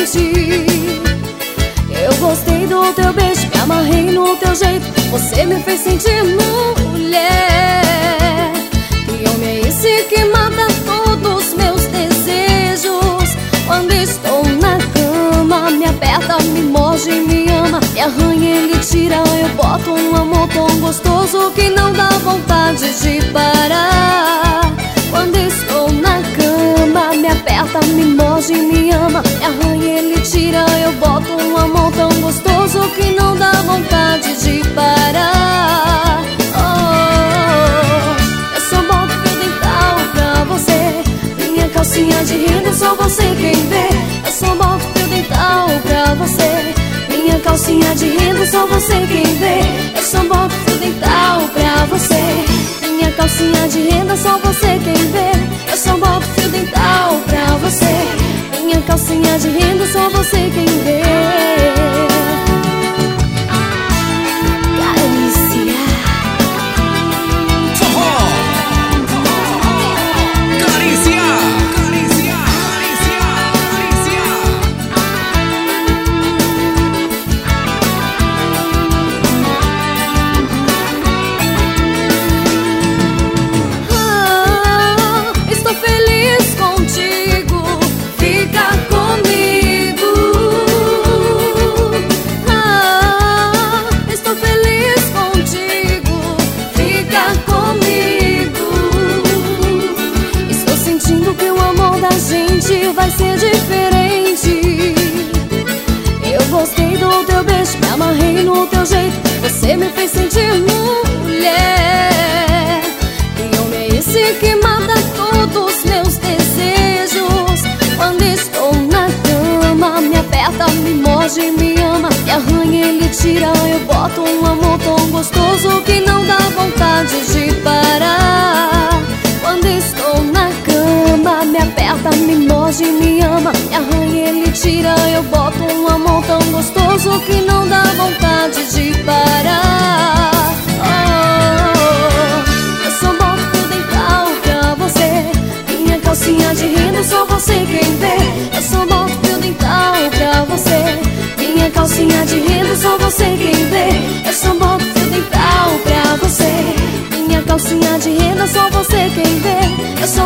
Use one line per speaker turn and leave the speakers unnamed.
diferente. Eu gostei do teu beijo, me amarrei no teu jeito. Você me fez sentir mulher. Que homem é esse que mata todos os meus desejos? Quando estou na cama, me aperta, me morde, me ama, me arranha, ele tira. Eu boto um amor tão gostoso que não dá vontade de parar. Quando estou na cama, me aperta, me morde, me ama, me arranha, ele tira. Eu boto um amor tão gostoso que não dá vontade de parar. Oh, eu só boto fio dental pra você. Minha calcinha de renda, só você quem vê. Eu só boto fio dental pra você. Minha calcinha de renda, só você quem vê. Eu só boto fio dental pra você. Minha calcinha de renda, só você quem vê. Eu só boto fio dental pra você. Minha calcinha de renda, só você quem vê. Carícia.
Forró. Carícia. Carícia. Carícia. Carícia.
Estou feliz contigo, fica comigo. Estou feliz contigo, fica comigo. Estou sentindo que o amor da gente vai ser diferente. Eu gostei do teu beijo, me amarrei no teu jeito. Você me fez sentir mulher. Que homem é esse que mata todos os meus desejos? Quando estou na cama, me aperta, me morde, me ama, me arranha, ele tira. Eu boto um amor tão gostoso que não dá vontade de parar. Quando estou na cama, me aperta, me morde, me ama, me arranha, ele tira. Eu boto um amor tão gostoso que não dá vontade de parar. Oh, eu só boto fio dental pra você. Minha calcinha de renda, só você quem vê. Eu só boto fio dental pra você. Minha calcinha de renda, só você quem vê. Eu só boto fio dental pra você. Minha calcinha de renda, só você quem vê. Eu só